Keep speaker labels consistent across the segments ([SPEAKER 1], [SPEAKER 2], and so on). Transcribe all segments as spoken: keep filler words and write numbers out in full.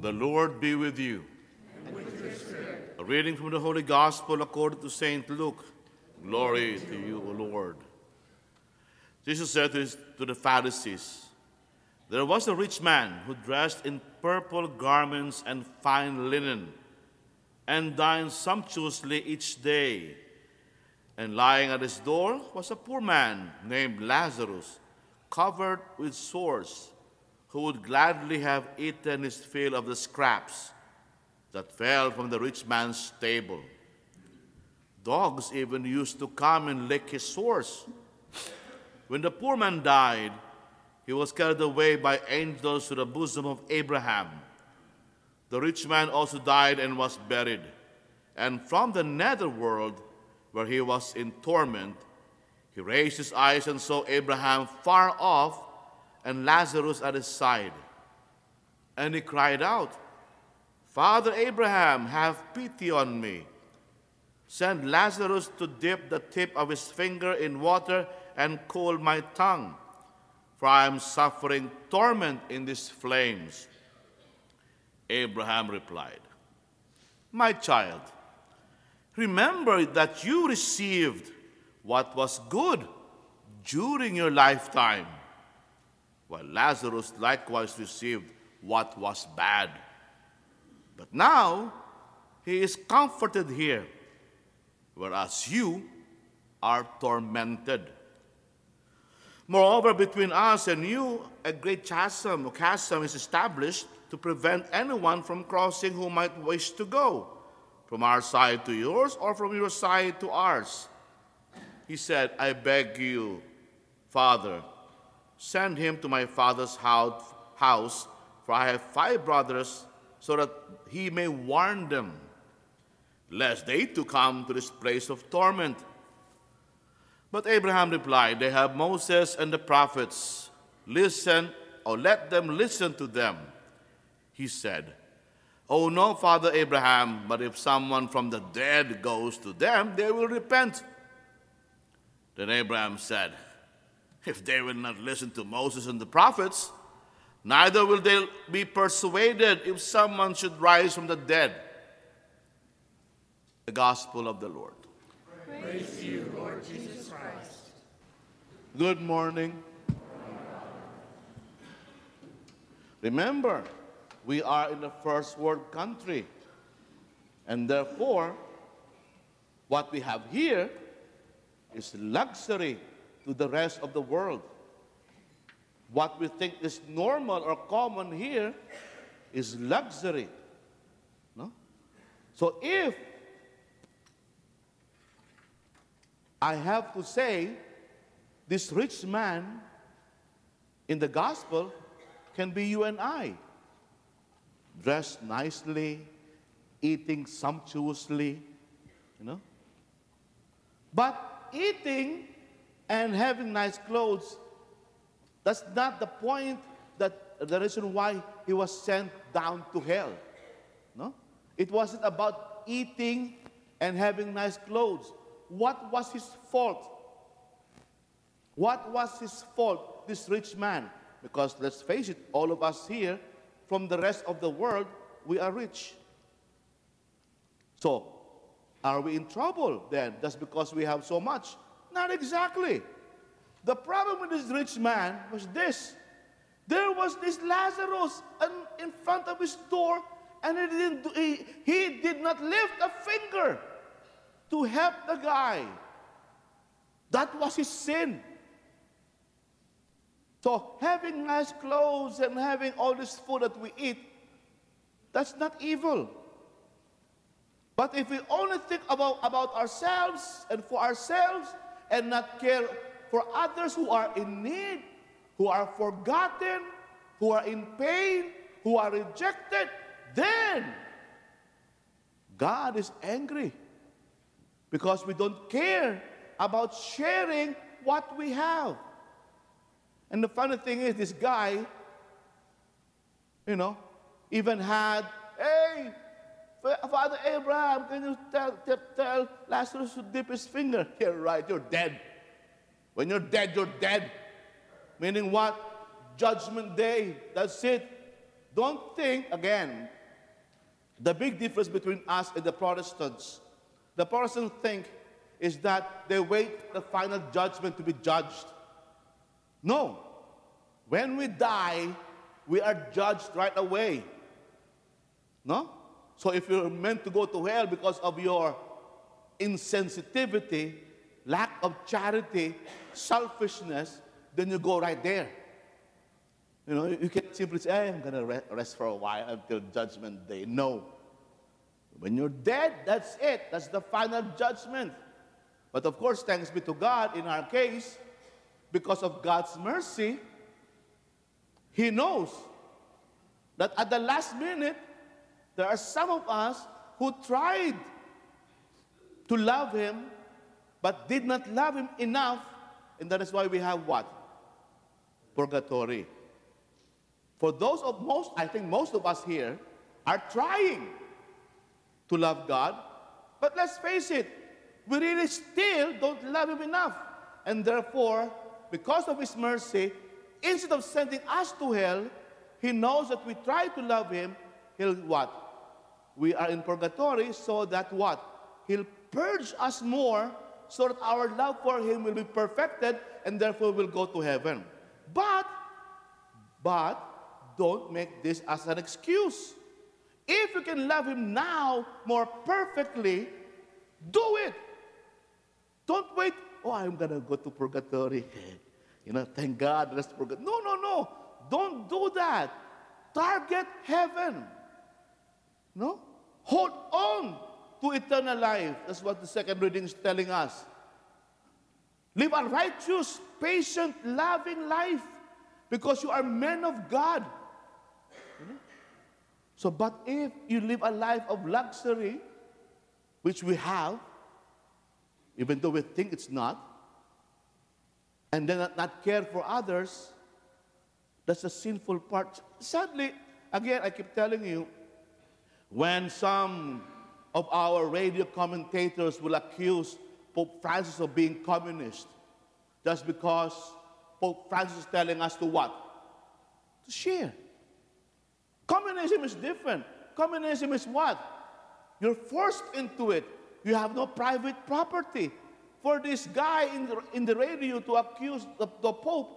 [SPEAKER 1] The Lord be with you.
[SPEAKER 2] And with your spirit.
[SPEAKER 1] A reading from the Holy Gospel according to Saint Luke. Glory to you, O Lord. Jesus said to, his, to the Pharisees, "There was a rich man who dressed in purple garments and fine linen, and dined sumptuously each day. And lying at his door was a poor man named Lazarus, covered with sores, who would gladly have eaten his fill of the scraps that fell from the rich man's table. Dogs even used to come and lick his sores. When the poor man died, he was carried away by angels to the bosom of Abraham. The rich man also died and was buried. And from the netherworld, where he was in torment, he raised his eyes and saw Abraham far off and Lazarus at his side. And he cried out, 'Father Abraham, have pity on me. Send Lazarus to dip the tip of his finger in water and cool my tongue, for I am suffering torment in these flames.' Abraham replied, 'My child, remember that you received what was good during your lifetime, while Lazarus likewise received what was bad. But now he is comforted here, whereas you are tormented. Moreover, between us and you, a great chasm, or chasm is established to prevent anyone from crossing who might wish to go from our side to yours or from your side to ours.' He said, 'I beg you, Father, send him to my father's house, for I have five brothers, so that he may warn them, lest they too come to this place of torment.' But Abraham replied, 'They have Moses and the prophets. Listen, or let them listen to them.' He said, 'Oh no, Father Abraham, but if someone from the dead goes to them, they will repent.' Then Abraham said, 'If they will not listen to Moses and the prophets, neither will they be persuaded if someone should rise from the dead.'" The Gospel of the Lord.
[SPEAKER 2] Praise to you, Lord Jesus Christ.
[SPEAKER 1] Good morning. Remember, we are in a first world country, and therefore, what we have here is luxury to the rest of the world. What we think is normal or common here is luxury. No? So if I have to say, this rich man in the gospel can be you and I, dressed nicely, eating sumptuously, you know. But eating and having nice clothes, that's not the point, that the reason why he was sent down to hell. No? It wasn't about eating and having nice clothes. What was his fault? What was his fault, this rich man? Because let's face it, all of us here, from the rest of the world, we are rich. So, are we in trouble then, just because we have so much? Not exactly. The problem with this rich man was this. There was this Lazarus in front of his door, and he, didn't do, he, he did not lift a finger to help the guy. That was his sin. So having nice clothes and having all this food that we eat, that's not evil. But if we only think about, about ourselves and for ourselves and not care for others who are in need, who are forgotten, who are in pain, who are rejected, then God is angry because we don't care about sharing what we have. And the funny thing is, this guy, you know, even had, "Hey, Father Abraham, can you tell, tell, tell Lazarus to dip his finger?" You're right, you're dead. When you're dead, you're dead. Meaning what? Judgment day, that's it. Don't think, again, the big difference between us and the Protestants. The Protestants think is that they wait for the final judgment to be judged. No. When we die, we are judged right away. No? So if you're meant to go to hell because of your insensitivity, lack of charity, selfishness, then you go right there. You know, you can simply say, hey, I'm going to rest for a while until judgment day. No. When you're dead, that's it. That's the final judgment. But of course, thanks be to God, in our case, because of God's mercy, He knows that at the last minute, there are some of us who tried to love Him, but did not love Him enough, and that is why we have what? Purgatory. For those of most, I think most of us here are trying to love God, but let's face it, we really still don't love Him enough. And therefore, because of His mercy, instead of sending us to hell, He knows that we try to love Him, He'll what? We are in purgatory so that what? He'll purge us more so that our love for Him will be perfected and therefore we'll go to heaven. But, but, don't make this as an excuse. If you can love Him now more perfectly, do it. Don't wait, oh, I'm going to go to purgatory. You know, thank God, let's purgatory. No, no, no. Don't do that. Target heaven. No? Hold on to eternal life. That's what the second reading is telling us. Live a righteous, patient, loving life because you are men of God. You know? So, but if you live a life of luxury, which we have, even though we think it's not, and then not, not care for others, that's a sinful part. Sadly, again, I keep telling you, when some of our radio commentators will accuse Pope Francis of being communist, just because Pope Francis is telling us to what? To share. Communism is different. Communism is what? You're forced into it. You have no private property. For this guy in the, in the radio to accuse the, the Pope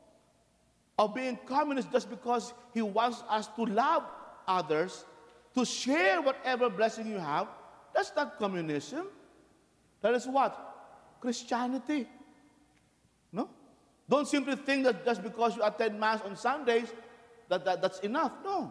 [SPEAKER 1] of being communist just because he wants us to love others, to share whatever blessing you have, that's not communism. That is what? Christianity. No? Don't simply think that just because you attend Mass on Sundays, that, that that's enough. No.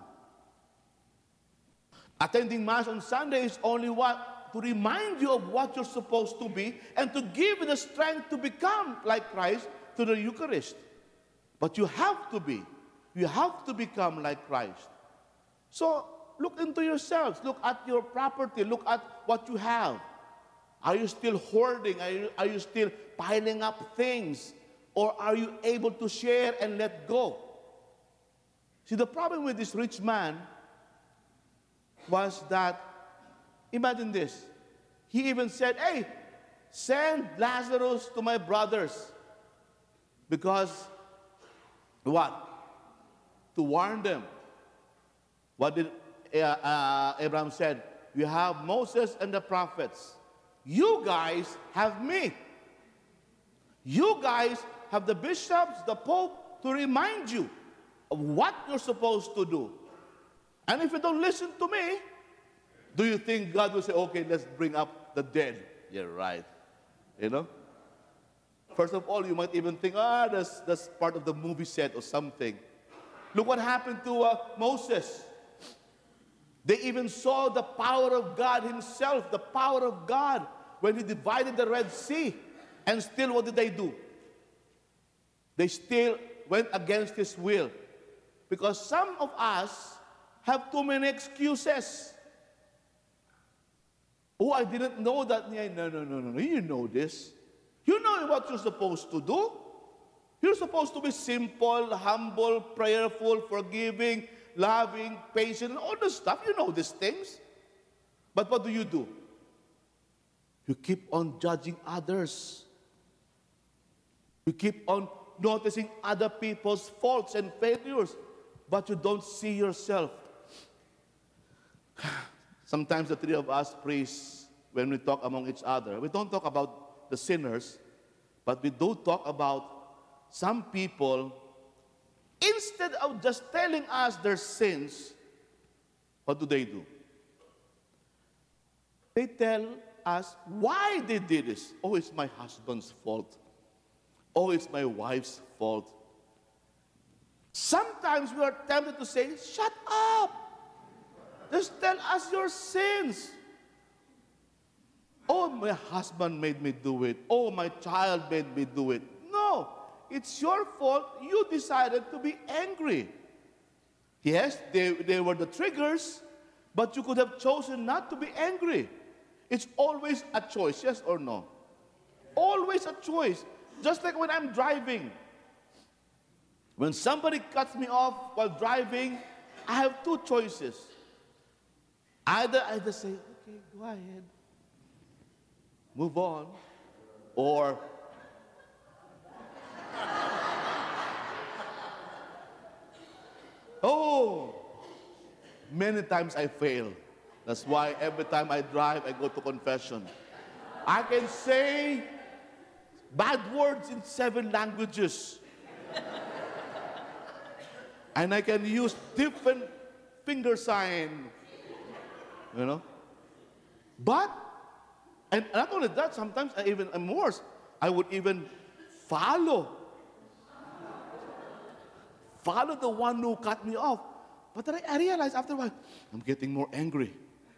[SPEAKER 1] Attending Mass on Sunday is only what? To remind you of what you're supposed to be and to give you the strength to become like Christ through the Eucharist. But you have to be. You have to become like Christ. So, look into yourselves. Look at your property. Look at what you have. Are you still hoarding? Are you, are you still piling up things? Or are you able to share and let go? See, the problem with this rich man was that, imagine this. He even said, hey, send Lazarus to my brothers. Because, what? To warn them. What did uh, uh, Abraham said? You have Moses and the prophets. You guys have me. You guys have the bishops, the Pope, to remind you of what you're supposed to do. And if you don't listen to me, do you think God will say, okay, let's bring up the dead? You're right. You know? First of all, you might even think, ah, that's, that's part of the movie set or something. Look what happened to uh, Moses. They even saw the power of God Himself, the power of God, when He divided the Red Sea. And still, what did they do? They still went against His will. Because some of us have too many excuses. Oh, I didn't know that. No, no, no, no, no. You know this. You know what you're supposed to do. You're supposed to be simple, humble, prayerful, forgiving, loving, patient, and all this stuff. You know these things. But what do you do? You keep on judging others. You keep on noticing other people's faults and failures. but you don't see yourself. Sometimes the three of us priests, when we talk among each other, we don't talk about the sinners, but we do talk about some people, instead of just telling us their sins, what do they do? They tell us why they did this. Oh, it's my husband's fault. Oh, it's my wife's fault. Sometimes we are tempted to say, shut up. Just tell us your sins. Oh, my husband made me do it. Oh, my child made me do it. No, it's your fault. You decided to be angry. Yes, they, they were the triggers, but you could have chosen not to be angry. It's always a choice, yes or no? Always a choice. Just like when I'm driving. When somebody cuts me off while driving, I have two choices. Either I just say, okay, go ahead. Move on. Or, oh, many times I fail. That's why every time I drive, I go to confession. I can say bad words in seven languages. And I can use different finger sign, you know. But, and not only that, sometimes I even, I'm worse, I would even follow. Follow the one who cut me off. But then I, I realized after a while, I'm getting more angry.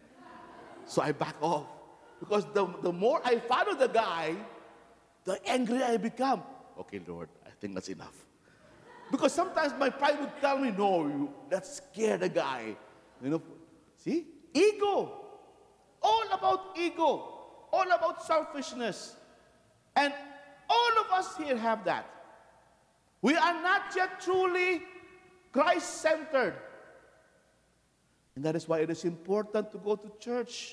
[SPEAKER 1] So I back off. Because the, the more I follow the guy, the angrier I become. Okay, Lord, I think that's enough. Because sometimes my pride would tell me, no, you, let's scare the guy. You know, see? Ego. All about ego. All about selfishness. And all of us here have that. We are not yet truly Christ-centered. And that is why it is important to go to church.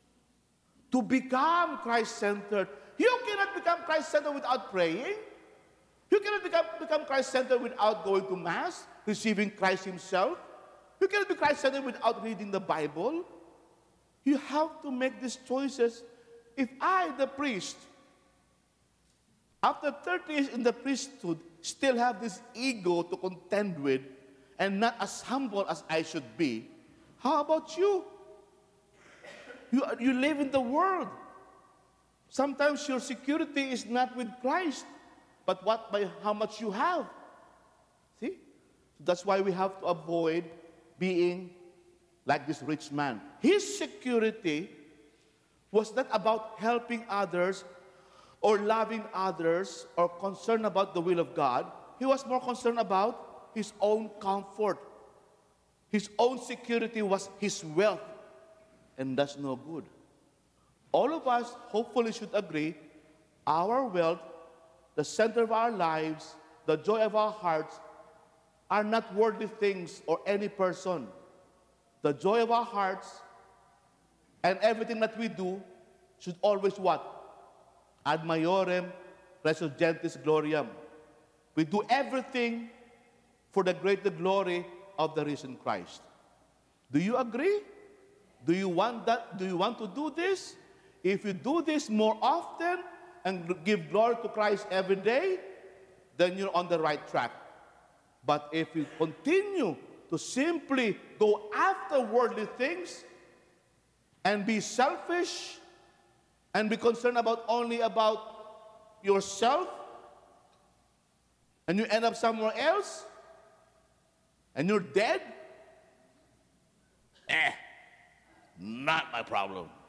[SPEAKER 1] To become Christ-centered. You cannot become Christ-centered without praying. You cannot become, become Christ-centered without going to Mass, receiving Christ Himself. You cannot be Christ-centered without reading the Bible. You have to make these choices. If I, the priest, after thirty years in the priesthood, still have this ego to contend with and not as humble as I should be, how about you? You, you live in the world. Sometimes your security is not with Christ, but what by how much you have. See? That's why we have to avoid being like this rich man. His security was not about helping others or loving others or concerned about the will of God. He was more concerned about his own comfort. His own security was his wealth. And that's no good. All of us hopefully should agree, our wealth, the center of our lives, the joy of our hearts, are not worldly things or any person. The joy of our hearts and everything that we do should always what? Ad maiorem resurgentis gloriam. We do everything for the greater glory of the risen Christ. Do you agree? Do you want that? Do you want to do this? If you do this more often and give glory to Christ every day, then you're on the right track. But if you continue to simply go after worldly things and be selfish and be concerned about only about yourself, and you end up somewhere else, and you're dead, eh, not my problem.